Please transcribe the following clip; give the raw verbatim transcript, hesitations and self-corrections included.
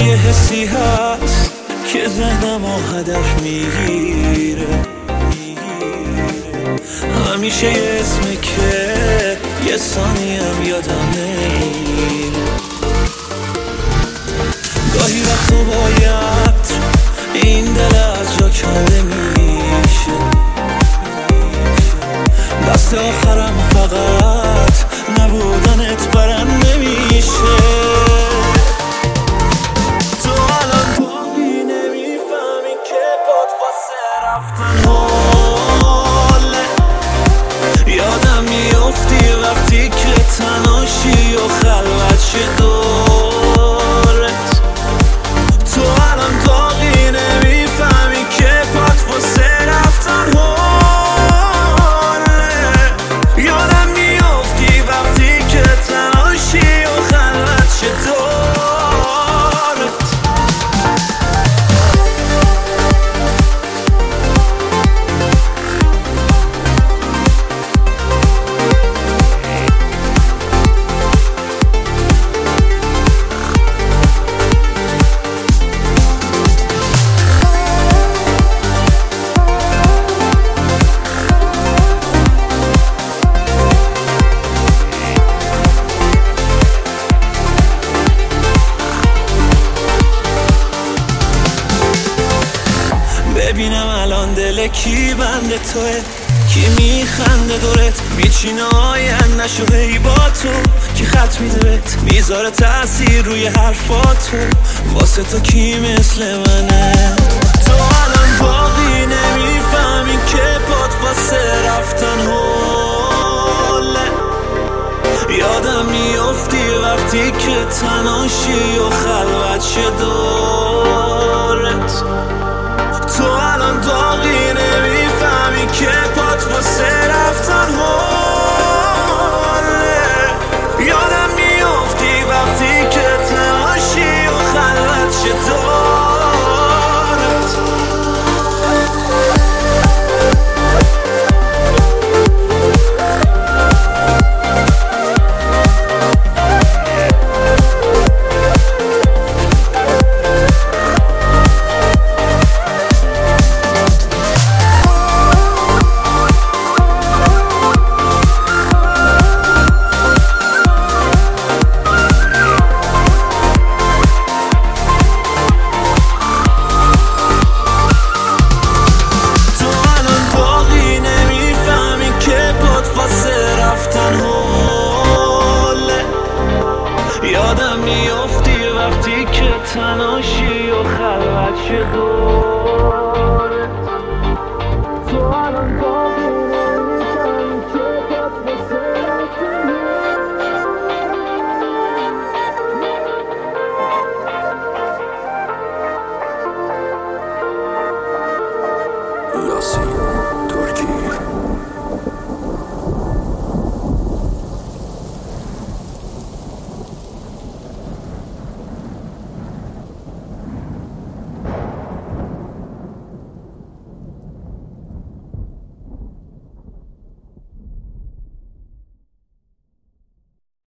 یه حسی هست که ذهنم و هدف میگیره، همیشه یه اسمی که یه ثانیم یادم نمیره. گاهی وقتا باید این دل از جا کنده میشه، دست آخرم فقط نبودنت برنده میشه. تو الان باقی نمیفهمی که باد واسه رفتن حاله، یادم میافتی وقتی که تناشی و خلوت شه دورت. تو الان باقی نمیفهمی که باد واسه رفتن حاله، یادم میافتی وقتی که تناشی و خلوت شه دورت. ببینم الان دل کی بنده توه، کی میخنده دورت، میچینه آینده‌شو هی با تو، کی خط میده بهت میذاره تأثیر روی حرفاتو، واسه تو کی مثل منه. تو الان باقی نمیفهمی که باد واسه رفتن حاله، یادم میافتی وقتی که تناشی و خلوت شه دورت. تو الان باقی نمیفهمی که پات واسه رفتن حاله، یادم میافتی وقتی که تناشی و خلوت شه دورت. یادم میافتی وقتی که تناشی و خلوت شه دورت.